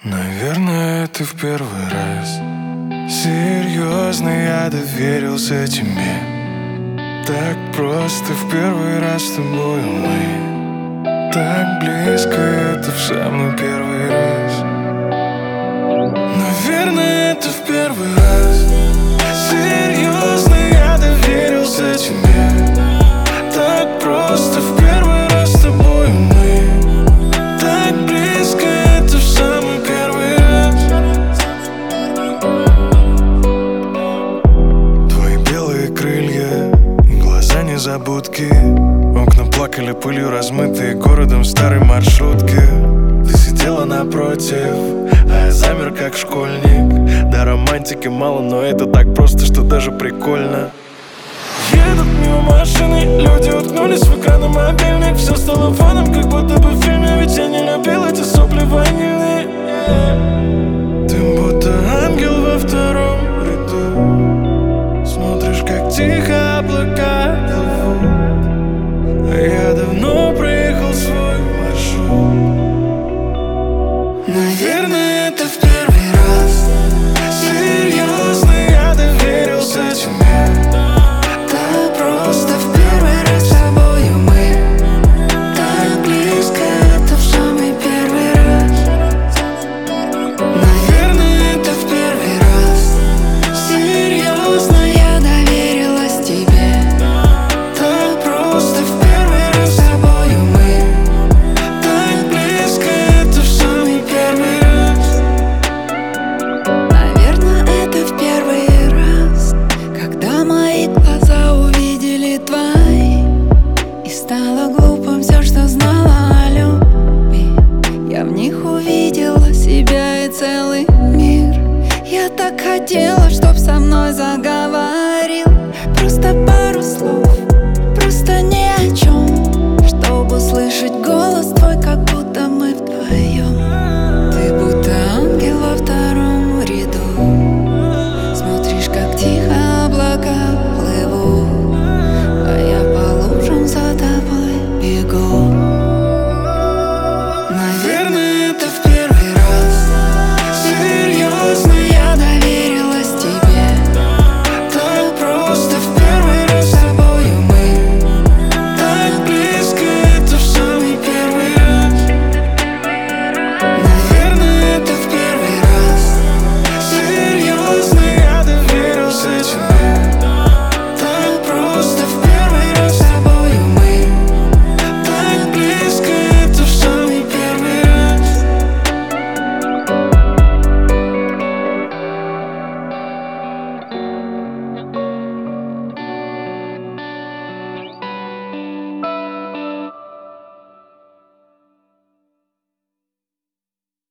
Наверное, это в первый раз. Серьезно, я доверился тебе. Так просто в первый раз с тобой мы. Так близко, это в самый первый раз. Наверное, это в первый раз. Серьезно, я доверился тебе. Так просто в первый раз с тобой мы. Так близко, это в самый первый раз. Твои белые крылья и глаза незабудки. Окна плакали пылью, размытые городом в старой маршрутке. Ты сидела напротив, а я замер как школьник. Да, романтики мало, но это так просто, что даже прикольно. Едут мимо машины, люди уткнулись в экраны мобильных. Все стало фоном, как будто бы в фильме. Ведь я не любил эти сопли ванильные. Ты будто ангел во втором ряду. Смотришь, как тихо облака плывут. А я давно проехал свой маршрут. Наверное, это в первый раз. Серьезно, я доверился тебе. Так просто в первый раз с тобою мы. Так близко, это в самый первый раз. Наверное, это в первый раз. Серьезно, я доверилась тебе. Так просто в первый раз с тобою мы. Так близко, это в самый первый раз. Наверное, это в первый раз, когда мои глаза увидели твои. И стало глупым все, что знала о любви. Я в них увидела себя и целый мир. Я так хотела, чтоб со мной заговорить.